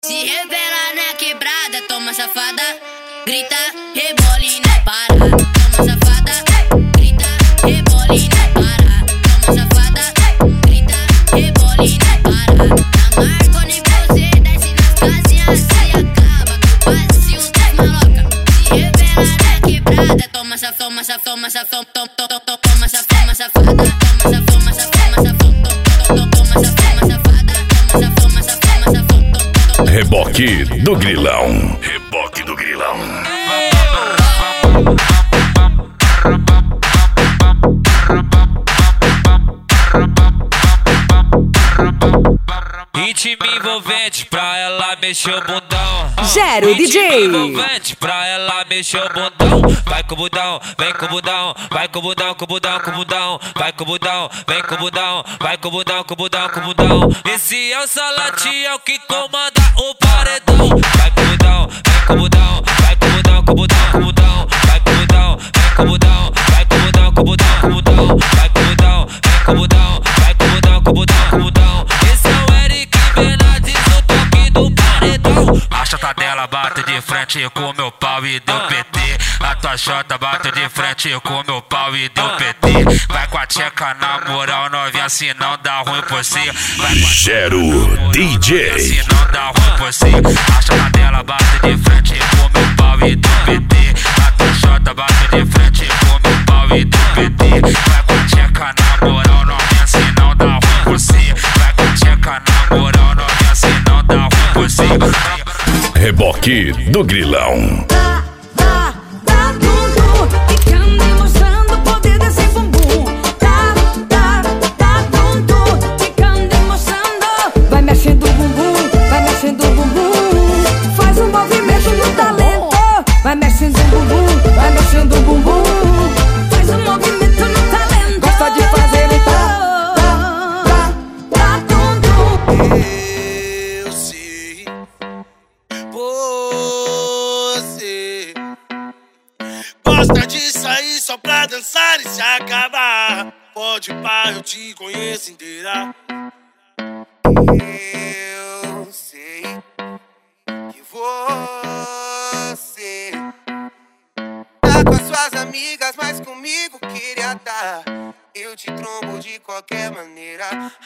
Se revela na quebrada, toma safada, grita, rebola e não para. Toma safada, grita, rebola e não para. Toma safada, grita, rebola e não para. Na Marconi você desce nas casinhas, se acaba com o passinho das maloca. Se revela na quebrada, toma safada, toma safada, toma safada, toma safada, toma Reboque do Grilão. Reboque do Grilão. Ritmo envolvente pra ela mexer o bundão. Gero DJ. Envolvente pra ela mexer o bundão. Vai com o bundão, vem com o bundão. Vai com o bundão, com o bundão, com o bundão. Vai com o bundão, vem com o bundão. Vai com o bundão, com o bundão, com o bundão. Esse é o Salati, é o que comanda o paredão. Vai com o bundão, vem com o bundão. Vai com o bundão, com o bundão, com o bundão. Vai com o bundão, vem com o bundão. Vai com o bundão, com o bundão, com o bundão. Vai com o bundão, vem com o bundão. Vai com o bundão, com o bundão, com o bundão. Esse é o Eric Bernardes, o toque do paredão. A chota dela bate de frente com meu pau e deu PT. A tua chota bate de frente com meu pau e deu PT. Vai com a tcheca na moral, novinha, se não dá ruim por si. Gero DJ. Se não dá ruim por si. A chota dela bate de frente com meu pau e deu PT. A tua chota bate de frente com meu pau e deu PT. Vai com a tcheca na moral, novinha, se não dá ruim por si. Vai com a tcheca na moral, novinha, se não dá ruim por si. Reboque do Grilão. Tá tudo ficando e mostrando o poder desse bumbum. Tá tudo ficando e mostrando. Vai mexendo o bumbum, vai mexendo o bumbum. Faz um movimento no talento. Vai mexendo o bumbum, vai mexendo o bumbum. Faz um movimento no talento. Gosta de fazer o tá tudo. Eu sei, você gosta de sair só pra dançar e se acabar. Pode pá, eu te conheço inteira. Eu sei que você tá com as suas amigas, mas comigo queria tá. Eu te trombo de qualquer maneira.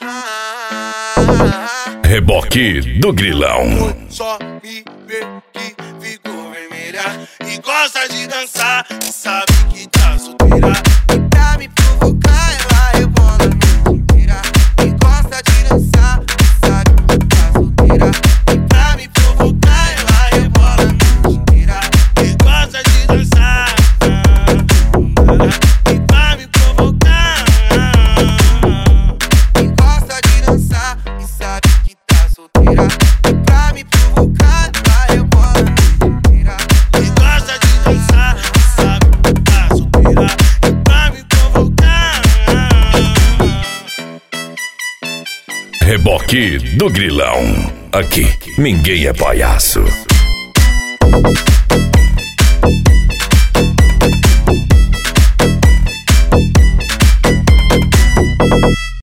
Reboque do Grilão. Só me vê que ficou vermelha e gosta de dançar, sabe que tá solteira. E pra me provocar ela rebola a noite inteira. E gosta de dançar, sabe que tá solteira. E pra me provocar ela rebola a noite inteira. E gosta de dançar, e pra me provocar. E gosta de dançar e sabe que tá solteira. E pra me provocar ela rebola a noite inteira. E gosta de dançar e sabe que tá solteira. E pra me provocar. Reboque do Grilão. Aqui ninguém é palhaço.